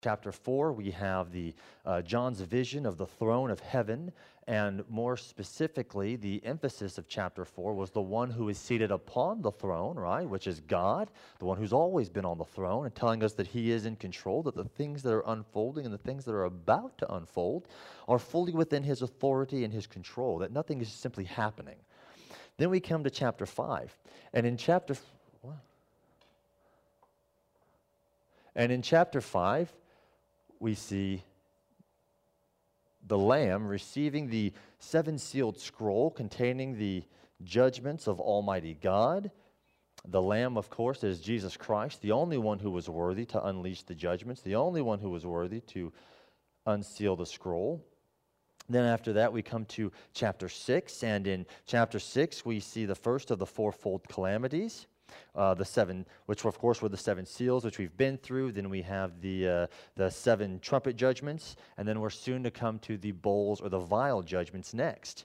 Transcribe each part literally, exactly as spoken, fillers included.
Chapter four, we have the uh, John's vision of the throne of heaven, and more specifically, the emphasis of chapter four was the one who is seated upon the throne, right, which is God, the one who's always been on the throne, and telling us that he is in control, that the things that are unfolding and the things that are about to unfold are fully within his authority and his control, that nothing is simply happening. Then we come to chapter five, and in chapter, what? And in chapter five, we see the Lamb receiving the seven-sealed scroll containing the judgments of Almighty God. The Lamb, of course, is Jesus Christ, the only one who was worthy to unleash the judgments, the only one who was worthy to unseal the scroll. Then after that, we come to chapter six, and in chapter six, we see the first of the fourfold calamities. Uh, the seven, which of course were the seven seals, which we've been through. Then we have the uh, the seven trumpet judgments, and then we're soon to come to the bowls or the vial judgments next.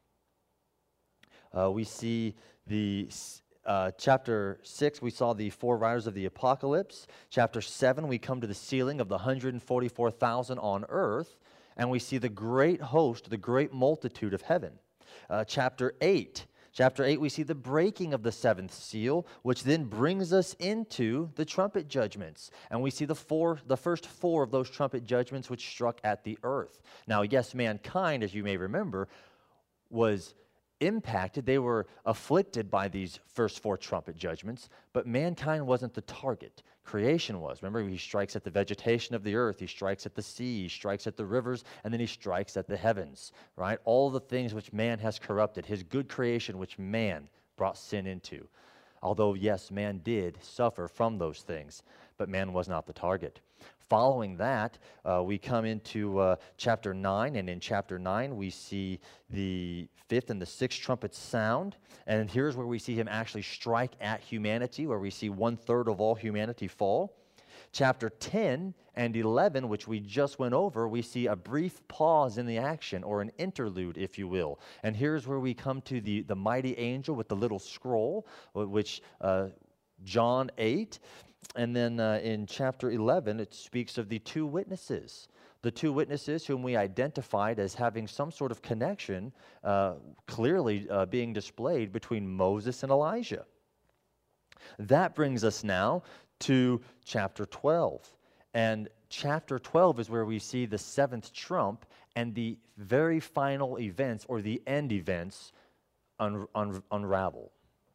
Uh, we see the uh, chapter six. We saw the four riders of the apocalypse. Chapter seven, we come to the sealing of the one hundred forty-four thousand on earth, and we see the great host, the great multitude of heaven. Uh, chapter eight. Chapter eight, we see the breaking of the seventh seal, which then brings us into the trumpet judgments. And we see the four, the first four of those trumpet judgments which struck at the earth. Now, yes, mankind, as you may remember, was impacted. They were afflicted by these first four trumpet judgments, but mankind wasn't the target. Creation was. Remember, he strikes at the vegetation of the earth, he strikes at the sea, he strikes at the rivers, and then he strikes at the heavens, right? All the things which man has corrupted, his good creation which man brought sin into. Although, yes, man did suffer from those things, but man was not the target. Following that, uh, we come into uh, chapter nine, and in chapter nine, we see the fifth and the sixth trumpets sound, and here's where we see him actually strike at humanity, where we see one-third of all humanity fall. Chapter ten and eleven, which we just went over, we see a brief pause in the action, or an interlude, if you will. And here's where we come to the, the mighty angel with the little scroll, which uh, John ate. And then uh, in chapter eleven, it speaks of the two witnesses. The two witnesses whom we identified as having some sort of connection, uh, clearly uh, being displayed between Moses and Elijah. That brings us now to chapter twelve. And chapter twelve is where we see the seventh trump and the very final events, or the end events, un un unravel.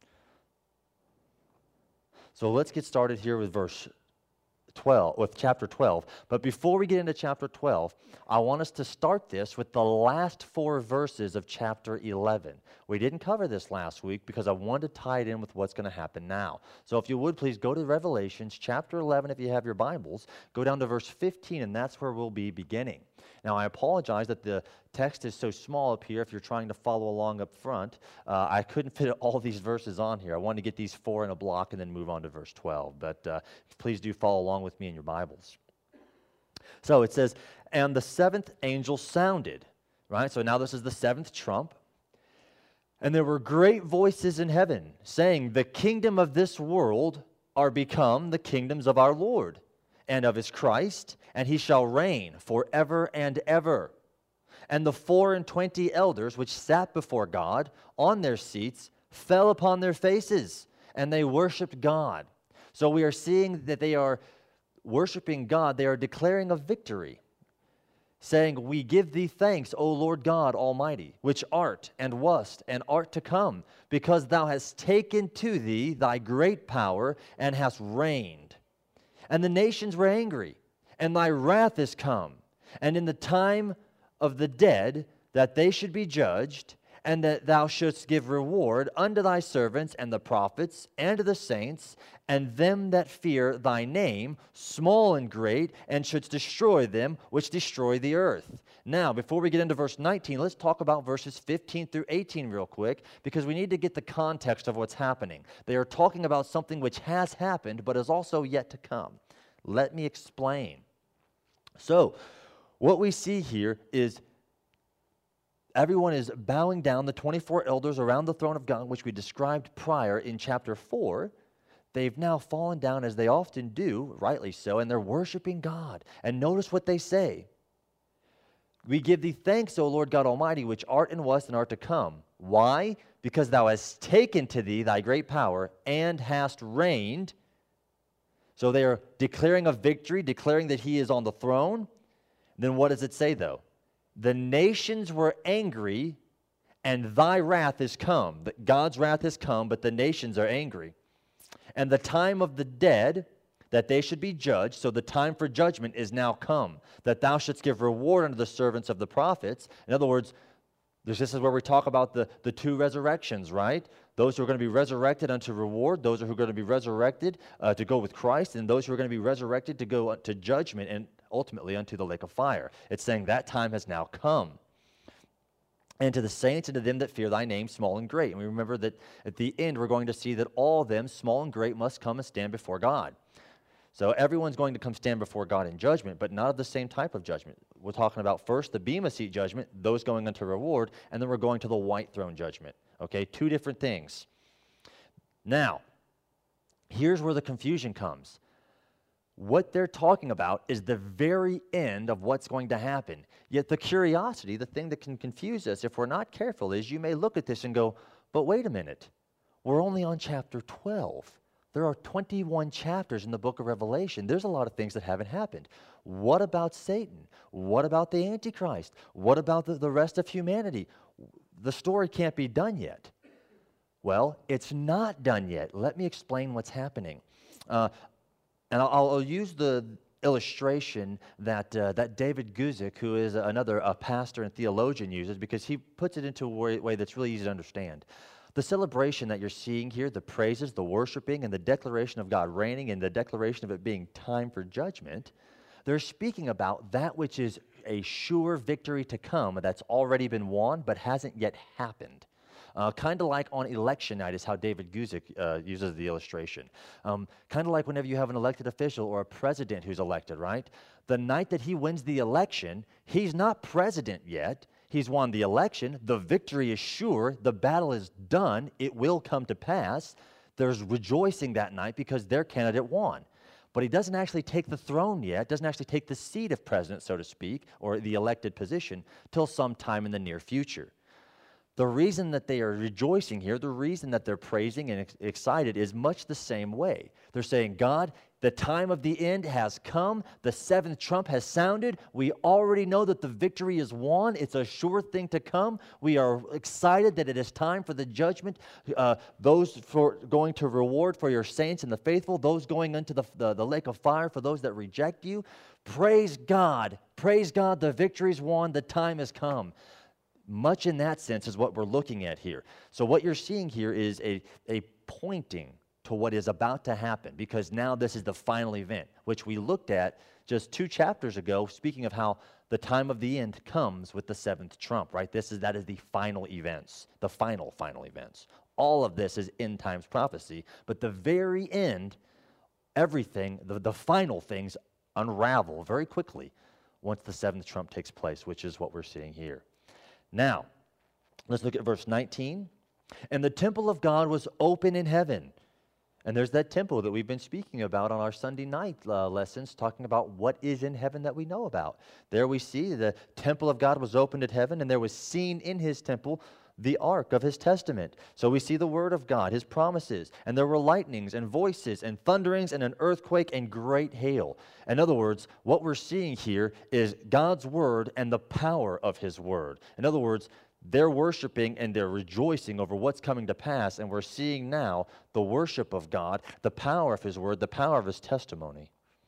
So let's get started here with verse twelve, with chapter twelve. But before we get into chapter twelve, I want us to start this with the last four verses of chapter eleven. We didn't cover this last week because I wanted to tie it in with what's going to happen now. So if you would, please go to Revelations chapter eleven if you have your Bibles. Go down to verse fifteen, and that's where we'll be beginning. Now, I apologize that the text is so small up here if you're trying to follow along up front. Uh, I couldn't fit all these verses on here. I wanted to get these four in a block and then move on to verse twelve. But uh, please do follow along with me in your Bibles. So it says, and the seventh angel sounded, right? So now this is the seventh trump. And there were great voices in heaven saying, the kingdom of this world are become the kingdoms of our Lord and of his Christ, and he shall reign forever and ever. And the four and twenty elders which sat before God on their seats fell upon their faces, and they worshipped God. So we are seeing that they are worshiping God. They are declaring a victory, saying, we give thee thanks, O Lord God Almighty, which art and wast and art to come, because thou hast taken to thee thy great power and hast reigned. And the nations were angry, and thy wrath is come, and in the time of the dead that they should be judged, and that thou shouldst give reward unto thy servants and the prophets and to the saints and them that fear thy name, small and great, and shouldst destroy them which destroy the earth. Now, before we get into verse nineteen, let's talk about verses fifteen through eighteen real quick, because we need to get the context of what's happening. They are talking about something which has happened but is also yet to come. Let me explain. So, what we see here is everyone is bowing down, the twenty-four elders around the throne of God, which we described prior in chapter four. they've now fallen down, as they often do, rightly so, and they're worshiping God. And notice what they say. We give thee thanks, O Lord God Almighty, which art and wast and art to come. Why? Because thou hast taken to thee thy great power and hast reigned. So they are declaring a victory, declaring that he is on the throne. Then what does it say, though? The nations were angry, and thy wrath is come. That God's wrath has come, but the nations are angry. And the time of the dead, that they should be judged, so the time for judgment is now come, that thou shouldst give reward unto the servants of the prophets. In other words, this is where we talk about the, the two resurrections, right? Those who are going to be resurrected unto reward, those who are going to be resurrected uh, to go with Christ, and those who are going to be resurrected to go to judgment and ultimately unto the lake of fire. It's saying that time has now come. And to the saints and to them that fear thy name, small and great. And we remember that at the end we're going to see that all of them, small and great, must come and stand before God. So everyone's going to come stand before God in judgment, but not of the same type of judgment. We're talking about first the Bema Seat judgment, those going unto reward, and then we're going to the white throne judgment. Okay, two different things. Now, here's where the confusion comes. What they're talking about is the very end of what's going to happen. Yet the curiosity, the thing that can confuse us if we're not careful, is you may look at this and go, but wait a minute, we're only on chapter twelve. There are twenty-one chapters in the book of Revelation. There's a lot of things that haven't happened. What about Satan? What about the Antichrist? What about the, the rest of humanity? The story can't be done yet. Well, it's not done yet. Let me explain what's happening. Uh, and I'll, I'll use the illustration that uh, that David Guzik, who is another a pastor and theologian, uses, because he puts it into a way, way that's really easy to understand. The celebration that you're seeing here, the praises, the worshiping, and the declaration of God reigning, and the declaration of it being time for judgment, they're speaking about that which is a sure victory to come that's already been won but hasn't yet happened. Uh, kind of like on election night is how David Guzik uh, uses the illustration. Um, kind of like whenever you have an elected official or a president who's elected, right? The night that he wins the election, he's not president yet. He's won the election. The victory is sure. The battle is done. It will come to pass. There's rejoicing that night because their candidate won. But he doesn't actually take the throne yet, doesn't actually take the seat of president, so to speak, or the elected position, till sometime in the near future. The reason that they are rejoicing here, the reason that they're praising and ex- excited is much the same way. They're saying, God, the time of the end has come. The seventh trump has sounded. We already know that the victory is won. It's a sure thing to come. We are excited that it is time for the judgment. Uh, those for going to reward for your saints and the faithful, those going into the, the, the lake of fire for those that reject you. Praise God. Praise God. The victory is won. The time has come. Much in that sense is what we're looking at here. So what you're seeing here is a, a pointing to what is about to happen, because now this is the final event, which we looked at just two chapters ago, speaking of how the time of the end comes with the seventh trump, right? This is, that is the final events, the final, final events. All of this is end times prophecy, but the very end, everything, the, the final things unravel very quickly once the seventh trump takes place, which is what we're seeing here. Now, let's look at verse nineteen. And the temple of God was open in heaven. And there's that temple that we've been speaking about on our Sunday night uh, lessons, talking about what is in heaven that we know about. There we see the temple of God was opened at heaven, and there was seen in his temple the ark of his testament. So we see the word of God, his promises, and there were lightnings and voices and thunderings and an earthquake and great hail. In other words, what we're seeing here is God's word and the power of his word. In other words, they're worshiping and they're rejoicing over what's coming to pass, and we're seeing now the worship of God, the power of his word, the power of his testimony.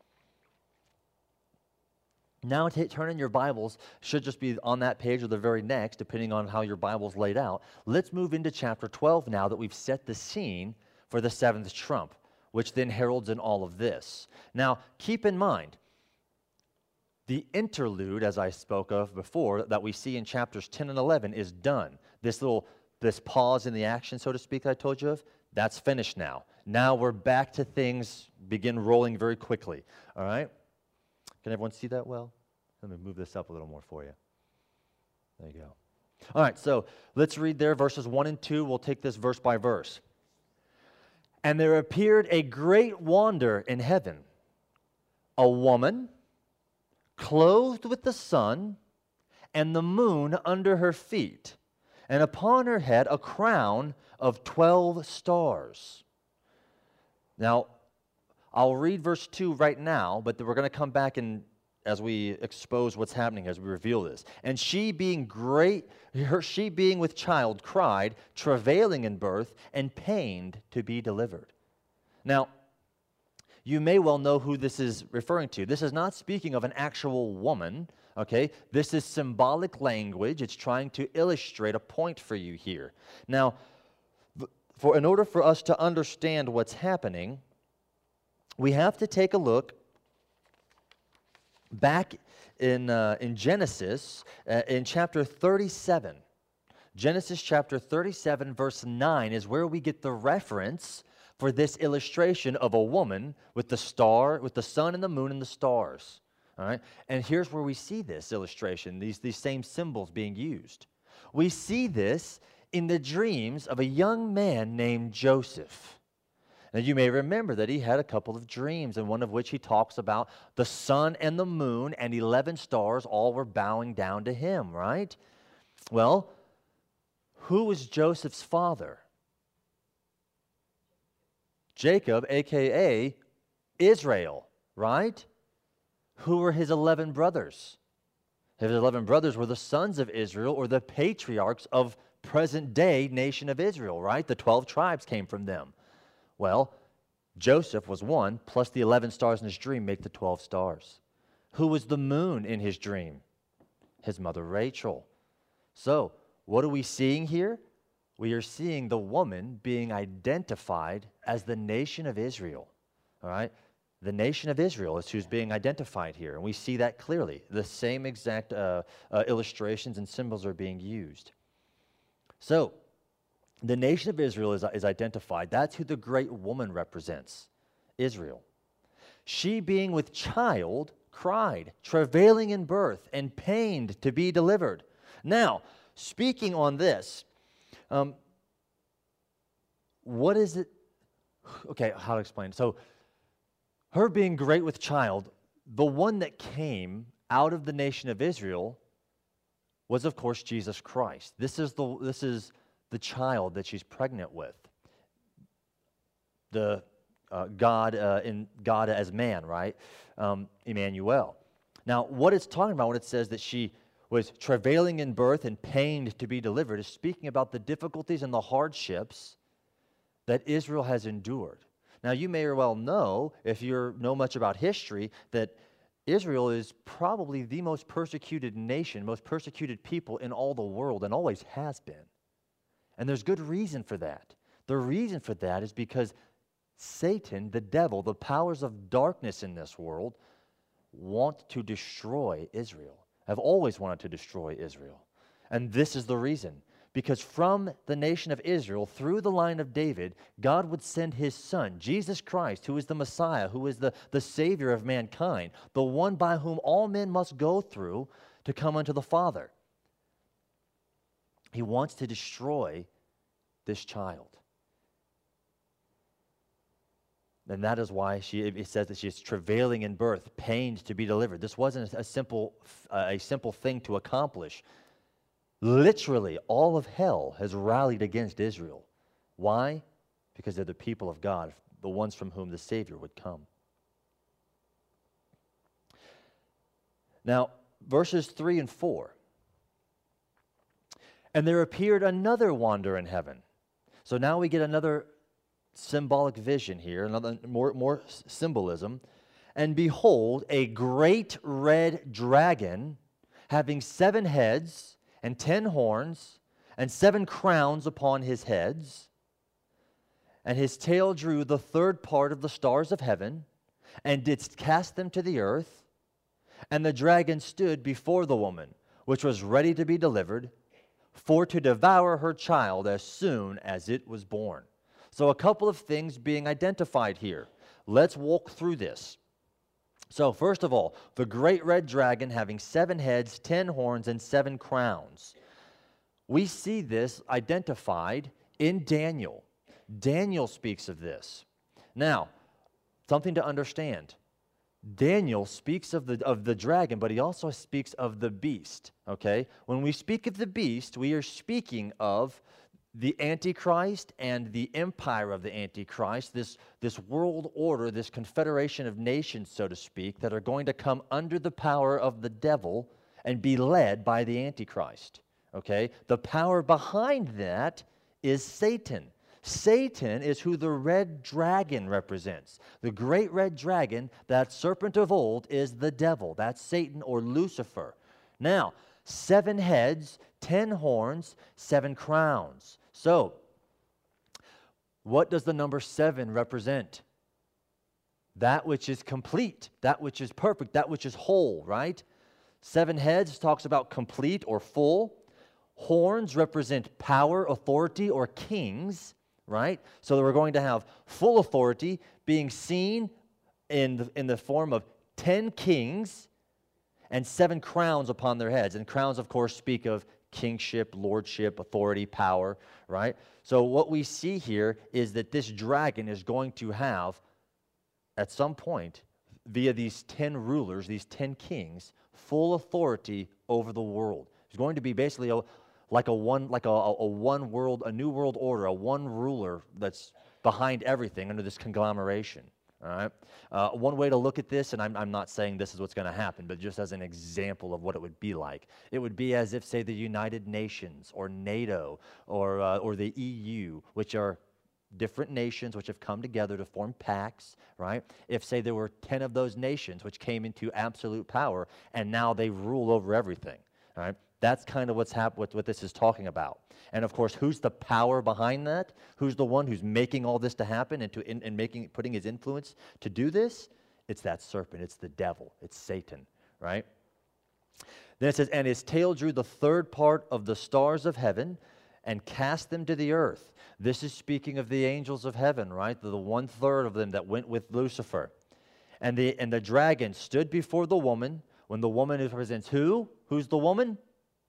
Now, t- turn in your Bibles, should just be on that page or the very next, depending on how your Bible's laid out. Let's move into chapter twelve now that we've set the scene for the seventh trump, which then heralds in all of this. Now, keep in mind, the interlude, as I spoke of before, that we see in chapters ten and eleven is done. This little, this pause in the action, so to speak, that I told you of, that's finished now. Now we're back to things begin rolling very quickly, all right? Can everyone see that well? Let me move this up a little more for you. There you go. All right, so let's read there verses one and two. We'll take this verse by verse. And there appeared a great wonder in heaven, a woman clothed with the sun and the moon under her feet, and upon her head a crown of twelve stars. Now, I'll read verse two right now, but we're going to come back and as we expose what's happening, as we reveal this. And she being great, her, she being with child, cried, travailing in birth, and pained to be delivered. Now, you may well know who this is referring to. This is not speaking of an actual woman, okay? This is symbolic language. It's trying to illustrate a point for you here. Now, for in order for us to understand what's happening, we have to take a look back in, uh, in Genesis, uh, in chapter thirty-seven. Genesis chapter thirty-seven, verse nine is where we get the reference for this illustration of a woman with the star, with the sun and the moon and the stars. All right? And here's where we see this illustration, these, these same symbols being used. We see this in the dreams of a young man named Joseph. Now, you may remember that he had a couple of dreams, and one of which he talks about the sun and the moon and eleven stars all were bowing down to him, right? Well, who was Joseph's father? Jacob, a k a. Israel, right? Who were his eleven brothers? His eleven brothers were the sons of Israel, or the patriarchs of present-day nation of Israel, right? The twelve tribes came from them. Well, Joseph was one, plus the eleven stars in his dream make the twelve stars. Who was the moon in his dream? His mother Rachel. So, what are we seeing here? We are seeing the woman being identified as the nation of Israel. All right? The nation of Israel is who's being identified here, and we see that clearly. The same exact uh, uh, illustrations and symbols are being used. So, the nation of Israel is, is identified. That's who the great woman represents, Israel. She, being with child, cried, travailing in birth, and pained to be delivered. Now, speaking on this, um, what is it? Okay, how to explain? So, her being great with child, the one that came out of the nation of Israel was, of course, Jesus Christ. This is the this is the child that she's pregnant with. The uh, God uh, in God as man, right? Um, Emmanuel. Now, what it's talking about when it says that she was travailing in birth and pained to be delivered is speaking about the difficulties and the hardships that Israel has endured. Now, you may well know, if you know much about history, that Israel is probably the most persecuted nation, most persecuted people in all the world, and always has been. And there's good reason for that. The reason for that is because Satan, the devil, the powers of darkness in this world, want to destroy Israel, have always wanted to destroy Israel. And this is the reason. Because from the nation of Israel, through the line of David, God would send his son, Jesus Christ, who is the Messiah, who is the, the Savior of mankind, the one by whom all men must go through to come unto the Father. He wants to destroy this child. And that is why she, it says that she is travailing in birth, pained to be delivered. This wasn't a simple, a simple thing to accomplish. Literally, all of hell has rallied against Israel. Why? Because they're the people of God, the ones from whom the Savior would come. Now, verses three and four. And there appeared another wonder in heaven. So now we get another symbolic vision here, another more, more symbolism. And behold, a great red dragon, having seven heads and ten horns, and seven crowns upon his heads. And his tail drew the third part of the stars of heaven, and didst cast them to the earth. And the dragon stood before the woman, which was ready to be delivered, for to devour her child as soon as it was born. So a couple of things being identified here. Let's walk through this. So first of all, the great red dragon having seven heads, ten horns, and seven crowns. We see this identified in Daniel. Daniel speaks of this. Now, something to understand. Daniel speaks of the, of the dragon, but he also speaks of the beast, okay? When we speak of the beast, we are speaking of the Antichrist and the empire of the Antichrist, this, this world order, this confederation of nations, so to speak, that are going to come under the power of the devil and be led by the Antichrist, okay? The power behind that is Satan. Satan is who the red dragon represents. The great red dragon, that serpent of old, is the devil. That's Satan or Lucifer. Now, seven heads, ten horns, seven crowns. So, what does the number seven represent? That which is complete, that which is perfect, that which is whole, right? Seven heads talks about complete or full. Horns represent power, authority, or kings, right? So we're going to have full authority being seen in the, in the form of ten kings and seven crowns upon their heads. And crowns, of course, speak of kingship, lordship, authority, power, right? So what we see here is that this dragon is going to have, at some point, via these ten rulers, these ten kings, full authority over the world. It's going to be basically a, like a one, like a, a one world, a new world order, a one ruler that's behind everything under this conglomeration. All right. Uh, one way to look at this, and I'm, I'm not saying this is what's going to happen, but just as an example of what it would be like, it would be as if, say, the United Nations or NATO or uh, or the E U, which are different nations which have come together to form pacts, right? If, say, there were ten of those nations which came into absolute power, and now they rule over everything, all right? That's kind of what's hap- what, what this is talking about. And of course, who's the power behind that? Who's the one who's making all this to happen and, to, in, and making, putting his influence to do this? It's that serpent. It's the devil. It's Satan, right? Then it says, and his tail drew the third part of the stars of heaven and cast them to the earth. This is speaking of the angels of heaven, right? The, the one-third of them that went with Lucifer. And the, and the dragon stood before the woman. When the woman represents who? Who's the woman?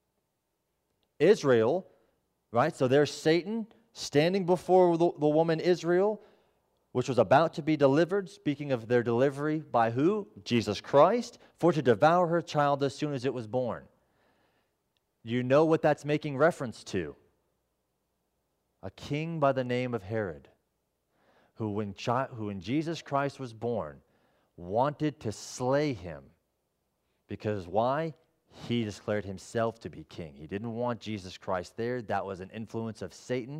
Israel, right? So there's Satan standing before the, the woman Israel, which was about to be delivered, speaking of their delivery by who? Jesus Christ, for to devour her child as soon as it was born. You know what that's making reference to? A king by the name of Herod, who when, chi- who when Jesus Christ was born, wanted to slay him. Because why? He declared himself to be king. He didn't want Jesus Christ there. That was an influence of Satan.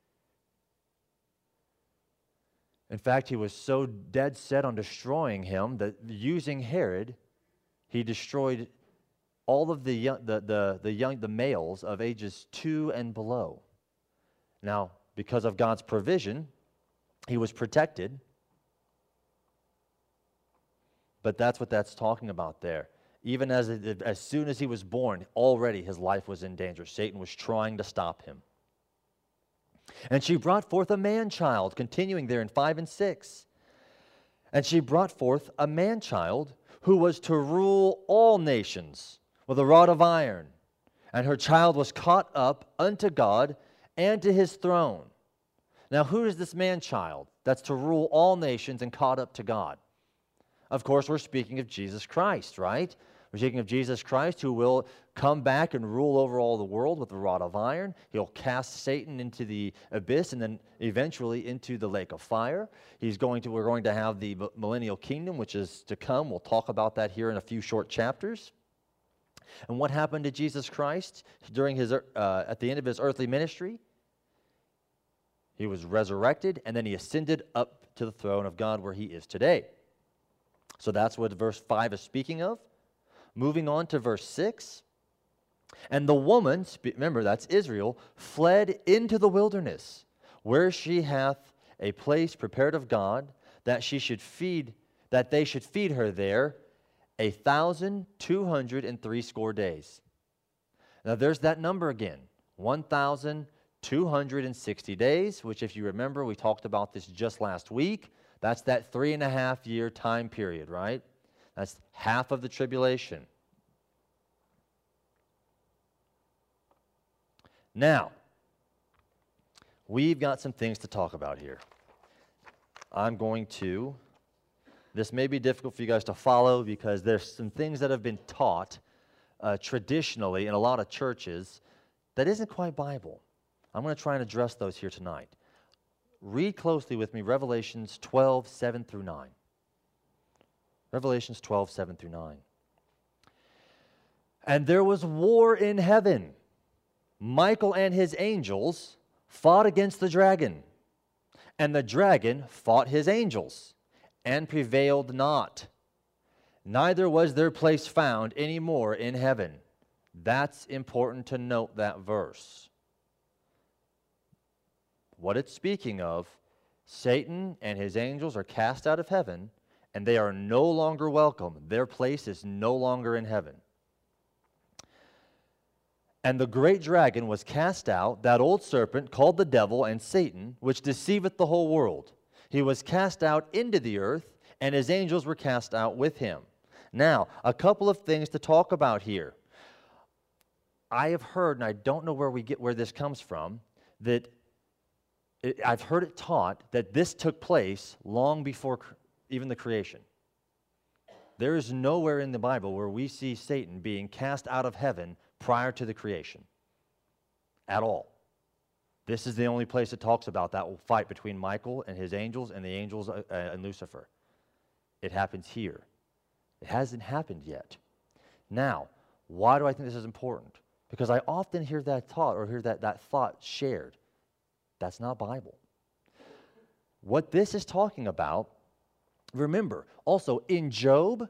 In fact, he was so dead set on destroying him that using Herod, he destroyed all of the young, the, the, the young, the males of ages two and below. Now, because of God's provision, he was protected. But that's what that's talking about there. Even as, as soon as he was born, already his life was in danger. Satan was trying to stop him. And she brought forth a man-child, continuing there in five and six. And she brought forth a man-child who was to rule all nations with a rod of iron. And her child was caught up unto God and to his throne. Now, who is this man-child that's to rule all nations and caught up to God? Of course, we're speaking of Jesus Christ, right? We're speaking of Jesus Christ, who will come back and rule over all the world with a rod of iron. He'll cast Satan into the abyss and then eventually into the lake of fire. He's going to, we're going to have the millennial kingdom, which is to come. We'll talk about that here in a few short chapters. And what happened to Jesus Christ during his, uh, at the end of his earthly ministry? He was resurrected, and then he ascended up to the throne of God where he is today. So that's what verse five is speaking of. Moving on to verse six. And the woman, remember that's Israel, fled into the wilderness, where she hath a place prepared of God, that she should feed, that they should feed her there a thousand two hundred and threescore days. Now there's that number again, one thousand two hundred and sixty days, which if you remember, we talked about this just last week. That's that three and a half year time period, right? That's half of the tribulation. Now, we've got some things to talk about here. I'm going to, this may be difficult for you guys to follow because there's some things that have been taught uh, traditionally in a lot of churches that isn't quite Bible. I'm going to try and address those here tonight. Read closely with me Revelations twelve, seven through nine. Revelations twelve, seven through nine. And there was war in heaven. Michael and his angels fought against the dragon. And the dragon fought his angels and prevailed not. Neither was their place found any more in heaven. That's important to note that verse. What it's speaking of, Satan and his angels are cast out of heaven, and they are no longer welcome. Their place is no longer in heaven. And the great dragon was cast out, that old serpent called the devil and Satan, which deceiveth the whole world. He was cast out into the earth, and his angels were cast out with him. Now, a couple of things to talk about here. I have heard, and I don't know where we get where this comes from, that it, I've heard it taught that this took place long before cr- even the creation. There is nowhere in the Bible where we see Satan being cast out of heaven prior to the creation at all. This is the only place it talks about that fight between Michael and his angels and the angels uh, uh, and Lucifer. It happens here. It hasn't happened yet. Now, why do I think this is important? Because I often hear that taught or hear that, that thought shared. That's not Bible. What this is talking about, remember, also in Job,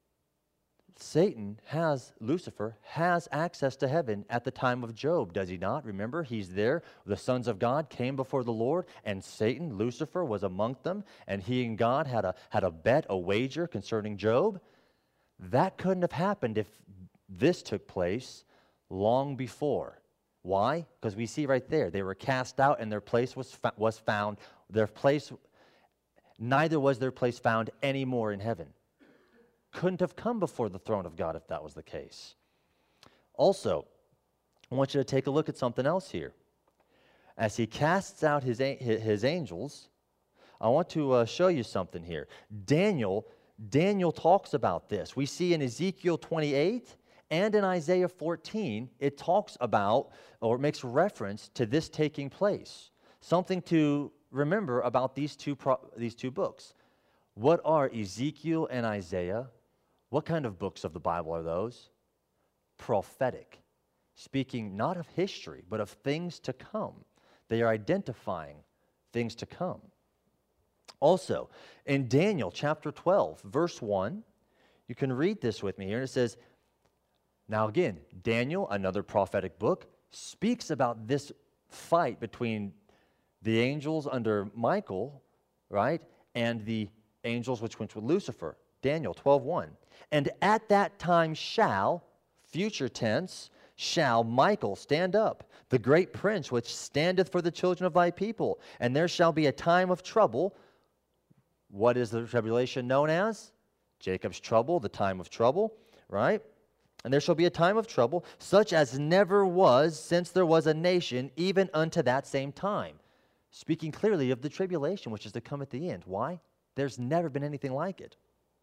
Satan has, Lucifer, has access to heaven at the time of Job, does he not? Remember, he's there. The sons of God came before the Lord, and Satan, Lucifer, was among them, and he and God had a, had a bet, a wager concerning Job. That couldn't have happened if this took place long before. Why? Because we see right there, they were cast out, and their place was, fa- was found. Their place, neither was their place found anymore in heaven. Couldn't have come before the throne of God if that was the case. Also, I want you to take a look at something else here. As he casts out his, his angels, I want to uh, show you something here. Daniel, Daniel talks about this. We see in Ezekiel twenty-eight and in Isaiah fourteen, it talks about or makes reference to this taking place. Something to remember about these two, pro- these two books. What are Ezekiel and Isaiah? What kind of books of the Bible are those? Prophetic. Speaking not of history, but of things to come. They are identifying things to come. Also, in Daniel chapter twelve, verse one, you can read this with me here, and it says, now again, Daniel, another prophetic book, speaks about this fight between the angels under Michael, right, and the angels which went with Lucifer. Daniel twelve one. And at that time shall, future tense, shall Michael stand up, the great prince which standeth for the children of thy people. And there shall be a time of trouble. What is the tribulation known as? Jacob's trouble, the time of trouble, right? And there shall be a time of trouble, such as never was since there was a nation, even unto that same time. Speaking clearly of the tribulation, which is to come at the end. Why? There's never been anything like it.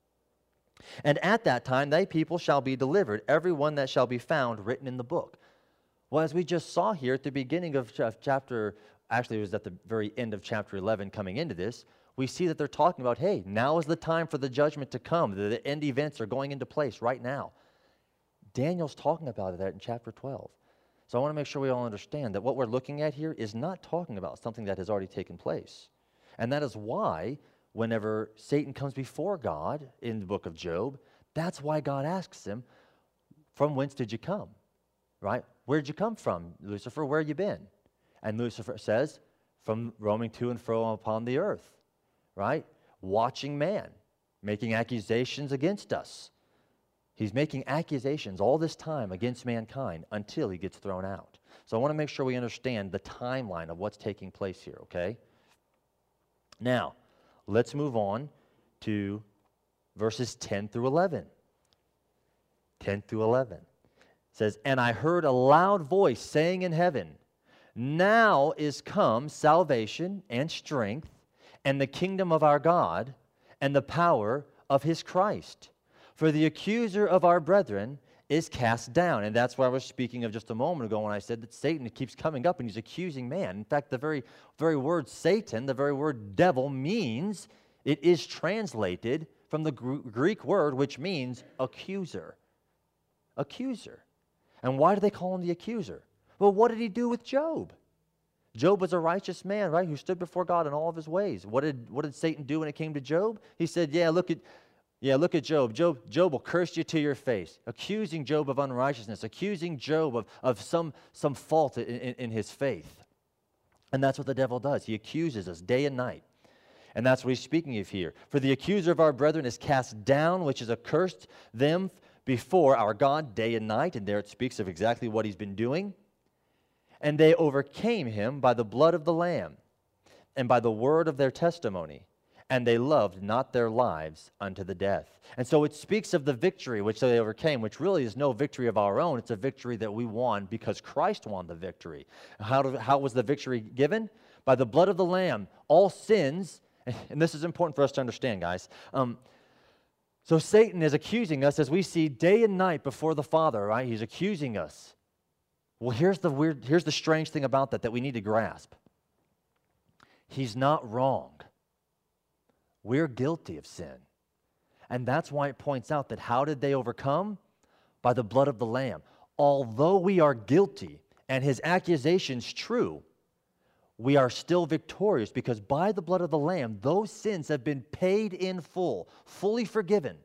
And at that time thy people shall be delivered, every one that shall be found written in the book. Well, as we just saw here at the beginning of chapter, actually it was at the very end of chapter eleven coming into this, we see that they're talking about, hey, now is the time for the judgment to come. The, the end events are going into place right now. Daniel's talking about that in chapter twelve. So I want to make sure we all understand that what we're looking at here is not talking about something that has already taken place. And that is why whenever Satan comes before God in the book of Job, that's why God asks him, from whence did you come? Right? Where did you come from, Lucifer? Where have you been? And Lucifer says, from roaming to and fro upon the earth. Right? Watching man, making accusations against us. He's making accusations all this time against mankind until he gets thrown out. So I want to make sure we understand the timeline of what's taking place here, okay? Now, let's move on to verses ten through eleven. ten through eleven. It says, and I heard a loud voice saying in heaven, Now is come salvation and strength and the kingdom of our God and the power of his Christ. For the accuser of our brethren is cast down. And that's what I was speaking of just a moment ago when I said that Satan keeps coming up and he's accusing man. In fact, the very, very word Satan, the very word devil means, it is translated from the Greek word which means accuser. Accuser. And why do they call him the accuser? Well, what did he do with Job? Job was a righteous man, right, who stood before God in all of his ways. What did, what did Satan do when it came to Job? He said, yeah, look at Yeah, look at Job. Job. Job will curse you to your face, accusing Job of unrighteousness, accusing Job of, of some, some fault in, in, in his faith. And that's what the devil does. He accuses us day and night. And that's what he's speaking of here. For the accuser of our brethren is cast down, which is accursed them before our God day and night. And there it speaks of exactly what he's been doing. And they overcame him by the blood of the Lamb and by the word of their testimony. And they loved not their lives unto the death. And so it speaks of the victory which they overcame, which really is no victory of our own. It's a victory that we won because Christ won the victory. How, do, how was the victory given? By the blood of the Lamb. All sins, and this is important for us to understand, guys. Um, so Satan is accusing us, as we see day and night before the Father, right? He's accusing us. Well, here's the weird, here's the strange thing about that that we need to grasp. He's not wrong. We're guilty of sin. And that's why it points out that how did they overcome? By the blood of the Lamb. Although we are guilty and his accusation's true, we are still victorious because by the blood of the Lamb, those sins have been paid in full, fully forgiven.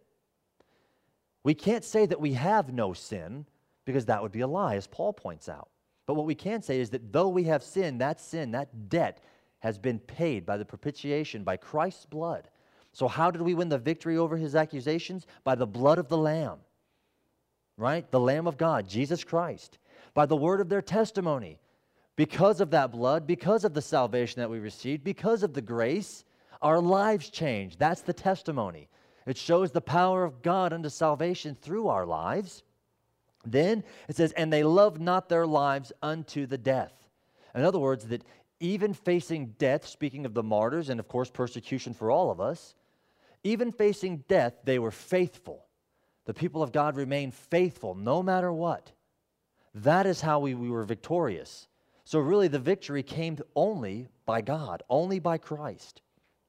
We can't say that we have no sin because that would be a lie, as Paul points out. But what we can say is that though we have sin, that sin, that debt, has been paid by the propitiation, by Christ's blood. So how did we win the victory over his accusations? By the blood of the Lamb, right? The Lamb of God, Jesus Christ. By the word of their testimony. Because of that blood, because of the salvation that we received, because of the grace, our lives changed. That's the testimony. It shows the power of God unto salvation through our lives. Then it says, and they loved not their lives unto the death. In other words, that even facing death, speaking of the martyrs and, of course, persecution for all of us, even facing death, they were faithful. The people of God remained faithful no matter what. That is how we, we were victorious. So really the victory came only by God, only by Christ.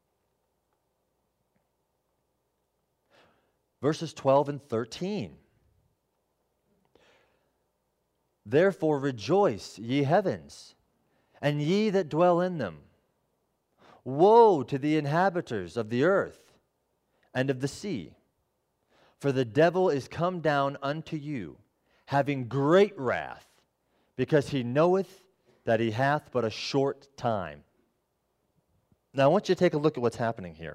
Verses twelve and thirteen. Therefore rejoice, ye heavens, and ye that dwell in them. Woe to the inhabitants of the earth and of the sea, for the devil is come down unto you, having great wrath, because he knoweth that he hath but a short time. Now I want you to take a look at what's happening here.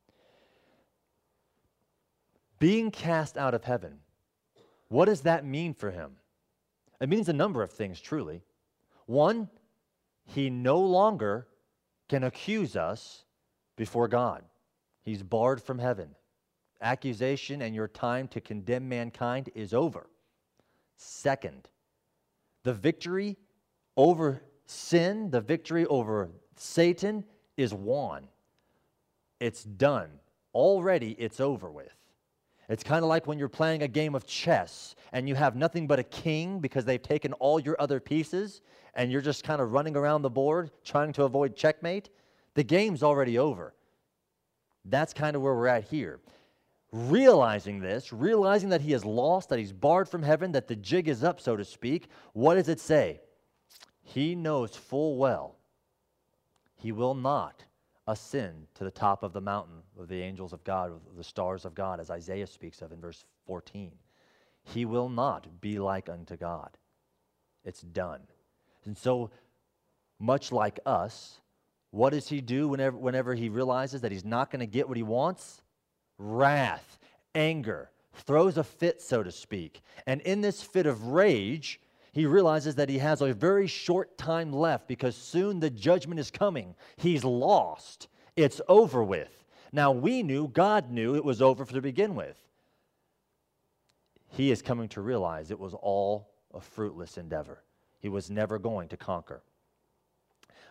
Being cast out of heaven, what does that mean for him? It means a number of things, truly. One, he no longer can accuse us before God. He's barred from heaven. Accusation and your time to condemn mankind is over. Second, the victory over sin, the victory over Satan is won. It's done. Already it's over with. It's kind of like when you're playing a game of chess and you have nothing but a king because they've taken all your other pieces and you're just kind of running around the board trying to avoid checkmate. The game's already over. That's kind of where we're at here. Realizing this, realizing that he has lost, that he's barred from heaven, that the jig is up, so to speak, what does it say? He knows full well he will not ascend to the top of the mountain of the angels of God, of the stars of God, as Isaiah speaks of in verse fourteen. He will not be like unto God. It's done. And so, much like us, what does he do whenever, whenever he realizes that he's not going to get what he wants? Wrath, anger, throws a fit, so to speak. And in this fit of rage, he realizes that he has a very short time left because soon the judgment is coming. He's lost. It's over with. Now, we knew, God knew it was over to begin with. He is coming to realize it was all a fruitless endeavor. He was never going to conquer.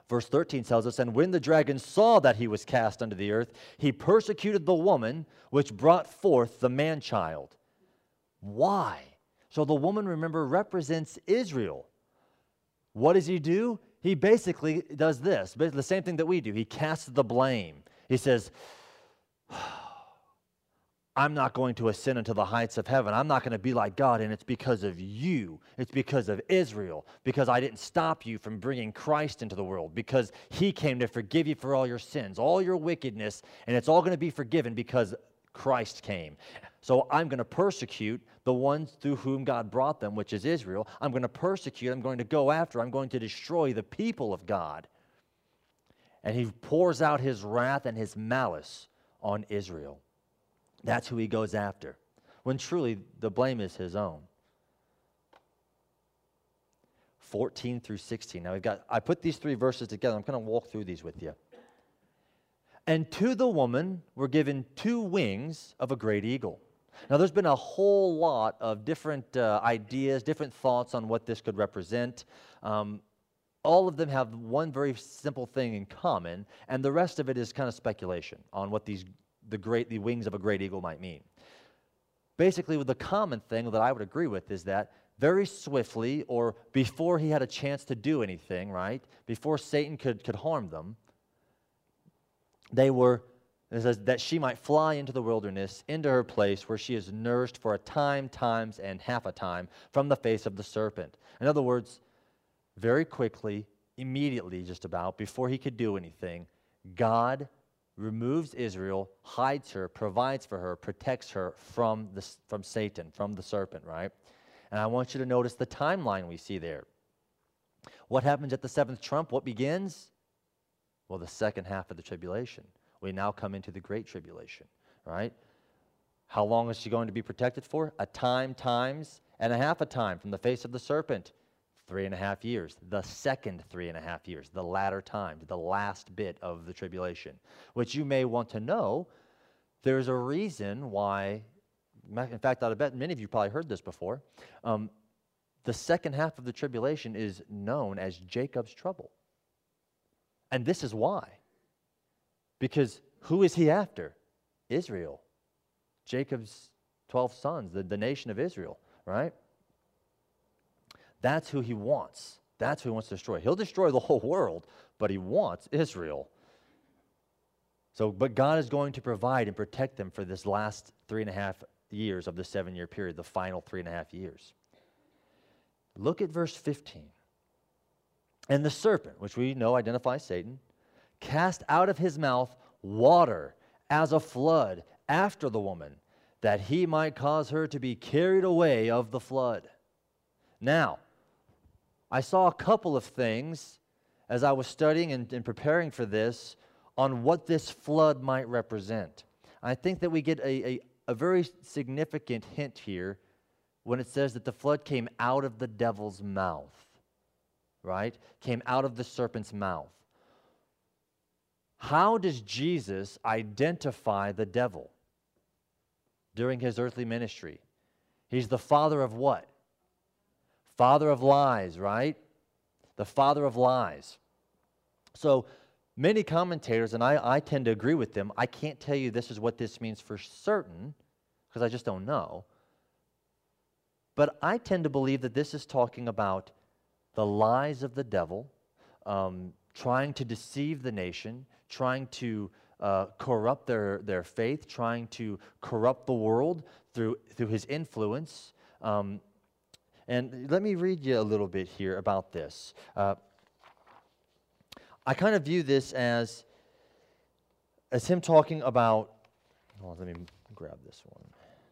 Verse thirteen tells us, and when the dragon saw that he was cast unto the earth, he persecuted the woman which brought forth the man-child. Why? So the woman, remember, represents Israel. What does he do? He basically does this, the same thing that we do. He casts the blame. He says, I'm not going to ascend into the heights of heaven. I'm not going to be like God, and it's because of you. It's because of Israel, because I didn't stop you from bringing Christ into the world, because he came to forgive you for all your sins, all your wickedness, and it's all going to be forgiven because Christ came. So I'm going to persecute the ones through whom God brought them, which is Israel. I'm going to persecute, I'm going to go after, I'm going to destroy the people of God. And he pours out his wrath and his malice on Israel. That's who he goes after, when truly the blame is his own. fourteen through sixteen. Now we've got, I put these three verses together. I'm going to walk through these with you. And to the woman were given two wings of a great eagle. Now there's been a whole lot of different uh, ideas, different thoughts on what this could represent. Um, all of them have one very simple thing in common, and the rest of it is kind of speculation on what these the great the wings of a great eagle might mean. Basically, the common thing that I would agree with is that very swiftly, or before he had a chance to do anything, right, before Satan could, could harm them, they were, it says, that she might fly into the wilderness, into her place where she is nourished for a time, times, and half a time from the face of the serpent. In other words, very quickly, immediately just about, before he could do anything, God removes Israel, hides her, provides for her, protects her from, the, from Satan, from the serpent, right? And I want you to notice the timeline we see there. What happens at the seventh trump? What begins? Well, the second half of the tribulation. We now come into the great tribulation, right? How long is she going to be protected for? A time, times, and a half a time from the face of the serpent. Three and a half years, the second three and a half years, the latter time, the last bit of the tribulation, which you may want to know. There's a reason why, in fact, I bet many of you probably heard this before. Um, the second half of the tribulation is known as Jacob's trouble. And this is why. Because who is he after? Israel. Jacob's twelve sons, the, the nation of Israel, right? That's who he wants. That's who he wants to destroy. He'll destroy the whole world, but he wants Israel. So, but God is going to provide and protect them for this last three and a half years of the seven-year period, the final three and a half years. Look at verse fifteen. And the serpent, which we know identifies Satan, cast out of his mouth water as a flood after the woman, that he might cause her to be carried away of the flood. Now, I saw a couple of things as I was studying and, and preparing for this on what this flood might represent. I think that we get a, a, a very significant hint here when it says that the flood came out of the devil's mouth, right? Came out of the serpent's mouth. How does Jesus identify the devil during his earthly ministry? He's the father of what? Father of lies, right? The father of lies. So many commentators, and I, I tend to agree with them, I can't tell you this is what this means for certain, because I just don't know. But I tend to believe that this is talking about the lies of the devil, um, trying to deceive the nation, trying to uh, corrupt their, their faith, trying to corrupt the world through, through his influence. Um, And let me read you a little bit here about this. Uh, I kind of view this as, as him talking about, oh, let me grab this one.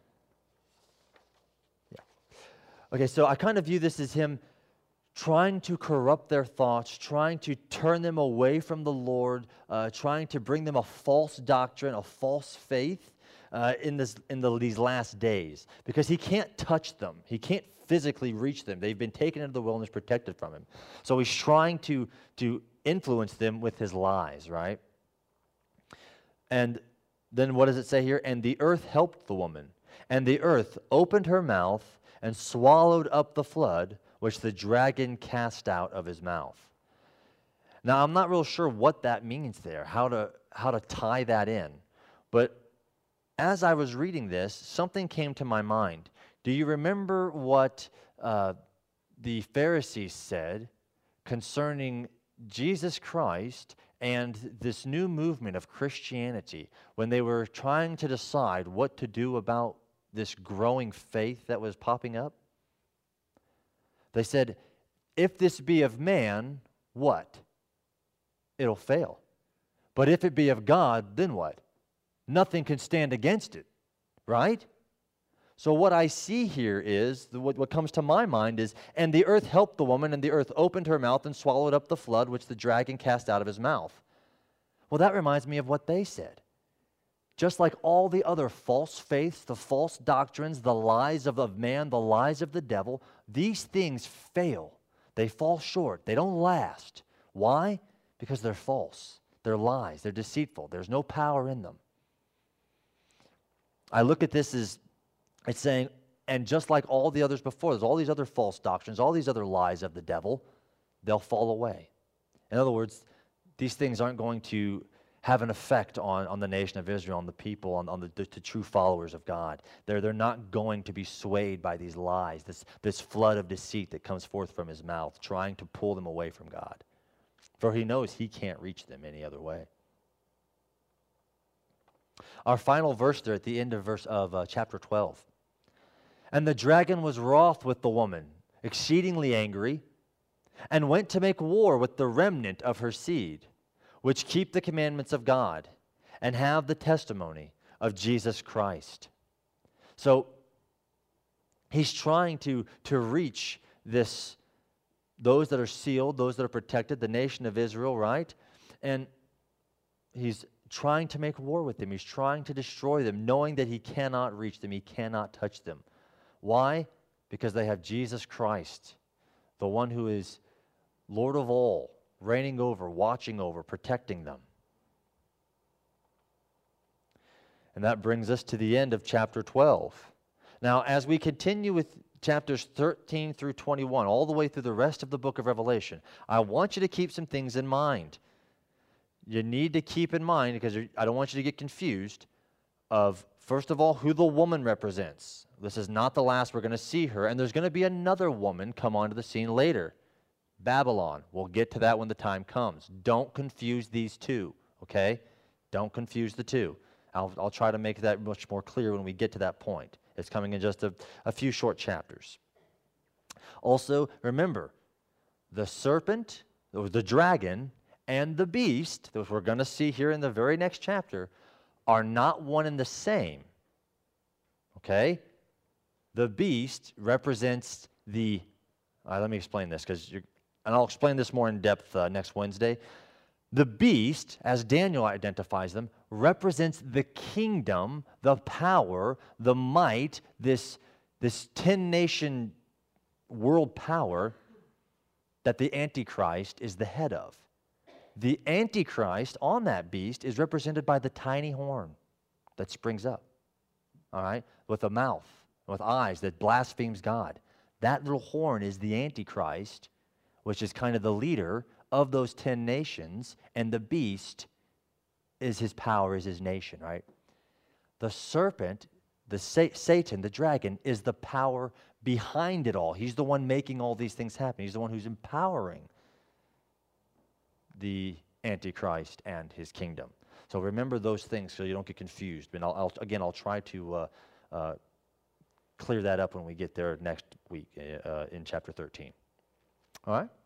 Yeah. Okay, so I kind of view this as him trying to corrupt their thoughts, trying to turn them away from the Lord, uh, trying to bring them a false doctrine, a false faith uh, in, this, in the, these last days. Because he can't touch them. He can't physically reach them. They've been taken into the wilderness, protected from him. So he's trying to, to influence them with his lies, right? And then what does it say here? And the earth helped the woman. And the earth opened her mouth and swallowed up the flood, which the dragon cast out of his mouth. Now, I'm not real sure what that means there, how to, how to tie that in. But as I was reading this, something came to my mind. Do you remember what uh, the Pharisees said concerning Jesus Christ and this new movement of Christianity when they were trying to decide what to do about this growing faith that was popping up? They said, if this be of man, what? It'll fail. But if it be of God, then what? Nothing can stand against it, right? So what I see here is, what, what comes to my mind is, and the earth helped the woman, and the earth opened her mouth and swallowed up the flood, which the dragon cast out of his mouth. Well, that reminds me of what they said. Just like all the other false faiths, the false doctrines, the lies of, of man, the lies of the devil, these things fail. They fall short. They don't last. Why? Because they're false. They're lies. They're deceitful. There's no power in them. I look at this as it's saying, and just like all the others before, there's all these other false doctrines, all these other lies of the devil, they'll fall away. In other words, these things aren't going to have an effect on, on the nation of Israel, on the people, on, on the, the, the true followers of God. They're, they're not going to be swayed by these lies, this, this flood of deceit that comes forth from his mouth, trying to pull them away from God. For he knows he can't reach them any other way. Our final verse there at the end of verse of uh, chapter twelve. And the dragon was wroth with the woman, exceedingly angry, and went to make war with the remnant of her seed, which keep the commandments of God, and have the testimony of Jesus Christ. So he's trying to, to reach this, those that are sealed, those that are protected, the nation of Israel, right? And he's trying to make war with them. He's trying to destroy them, knowing that he cannot reach them. He cannot touch them. Why? Because they have Jesus Christ, the one who is Lord of all, reigning over, watching over, protecting them. And that brings us to the end of chapter twelve. Now, as we continue with chapters thirteen through twenty-one, all the way through the rest of the book of Revelation, I want you to keep some things in mind. You need to keep in mind, because I don't want you to get confused, of, first of all, who the woman represents. This is not the last we're going to see her, and there's going to be another woman come onto the scene later. Babylon. We'll get to that when the time comes. Don't confuse these two, okay? Don't confuse the two. I'll, I'll try to make that much more clear when we get to that point. It's coming in just a, a few short chapters. Also, remember, the serpent, the dragon, and the beast, that we're going to see here in the very next chapter, are not one and the same, okay? The beast represents the, uh, let me explain this, because you're, and I'll explain this more in depth uh, next Wednesday. The beast, as Daniel identifies them, represents the kingdom, the power, the might, this, this ten-nation world power that the Antichrist is the head of. The Antichrist on that beast is represented by the tiny horn that springs up, all right, with a mouth, with eyes that blasphemes God. That little horn is the Antichrist, which is kind of the leader of those ten nations, and the beast is his power, is his nation, right? The serpent, the sa- Satan, the dragon, is the power behind it all. He's the one making all these things happen. He's the one who's empowering the Antichrist and his kingdom. So remember those things so you don't get confused. And I'll, I'll, again, I'll try to uh, uh, clear that up when we get there next week uh, in chapter thirteen. All right?